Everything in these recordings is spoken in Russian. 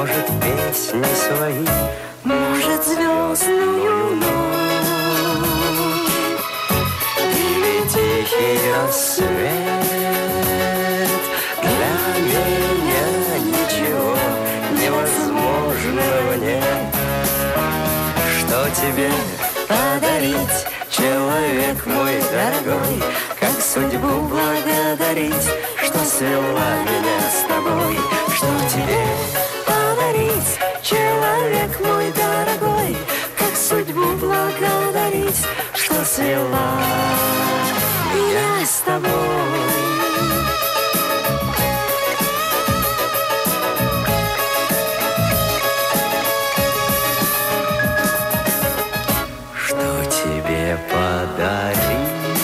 может, песни свои, может, звездную ночь, или тихий рассвет. Для меня ничего невозможного нет. Что тебе подарить, человек мой дорогой? Как судьбу благодарить, что свела меня с тобой? Что тебе подарить, человек мой дорогой? Как судьбу благодарить, что свела меня с тобой? Подарить,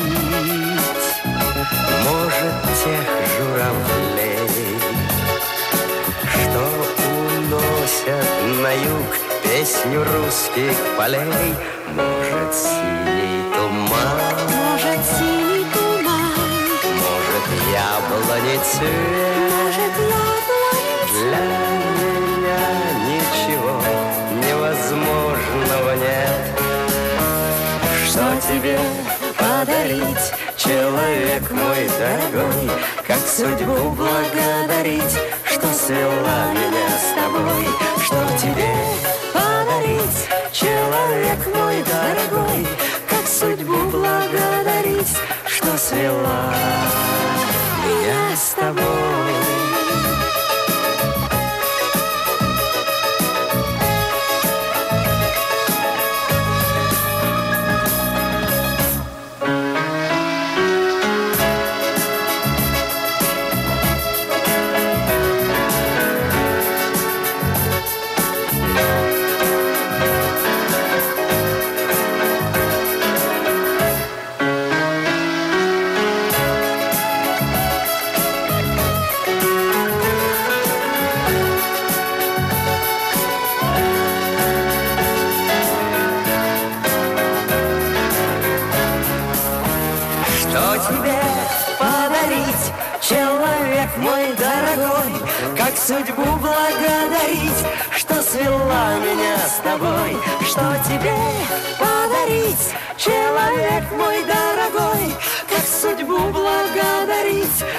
может, тех журавлей, что уносят на юг песню русских полей. Может, синий туман, может, синий туман, может, яблони цвет. может, яблони Для меня ничего невозможного нет. Что тебе подарить, человек мой дорогой? Как судьбу благодарить, что свела меня с тобой? Что тебе подарить, человек мой дорогой? Как судьбу благодарить, что свела меня с тобой? Мой дорогой, как судьбу благодарить, что свела меня с тобой? Что тебе подарить, человек мой дорогой? Как судьбу благодарить,